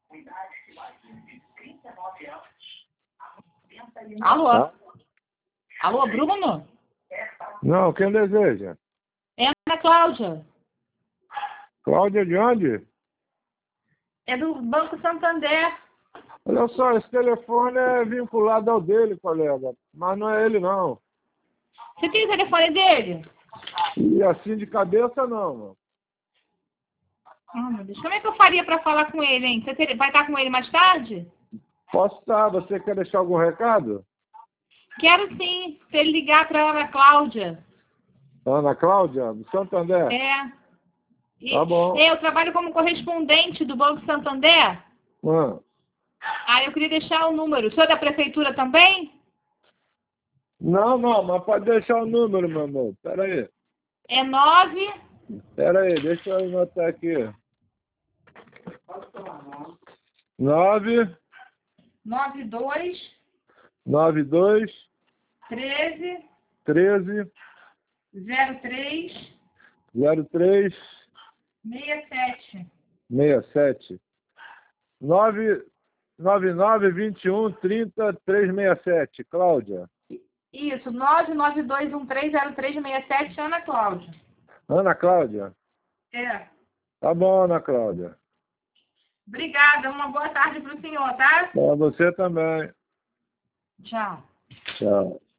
Alô? Tá? Alô, Bruno? Não, quem deseja? É a Ana Cláudia. Cláudia de onde? É do Banco Santander. Olha só, esse telefone é vinculado ao dele, colega. Mas não é ele, não. Você tem o telefone dele? E assim de cabeça, não, mano. Ah, meu Deus. Como é que eu faria para falar com ele, hein? Vai estar com ele mais tarde? Posso estar. Você quer deixar algum recado? Quero sim. Se ele ligar para Ana Cláudia. Ana Cláudia, do Santander? É. Tá bom. Eu trabalho como correspondente do Banco Santander. Eu queria deixar o número. O senhor é da prefeitura também? Não, mas pode deixar o número, meu amor. Pera aí. É 9... Pera aí, deixa eu anotar aqui. 9 92 92 13 13 03 03 67. 67 999 21 30 367. Cláudia. Isso, 992130367, Ana Cláudia. Ana Cláudia? É. Tá bom, Ana Cláudia. Obrigada, uma boa tarde para o senhor, tá? Para você também. Tchau. Tchau.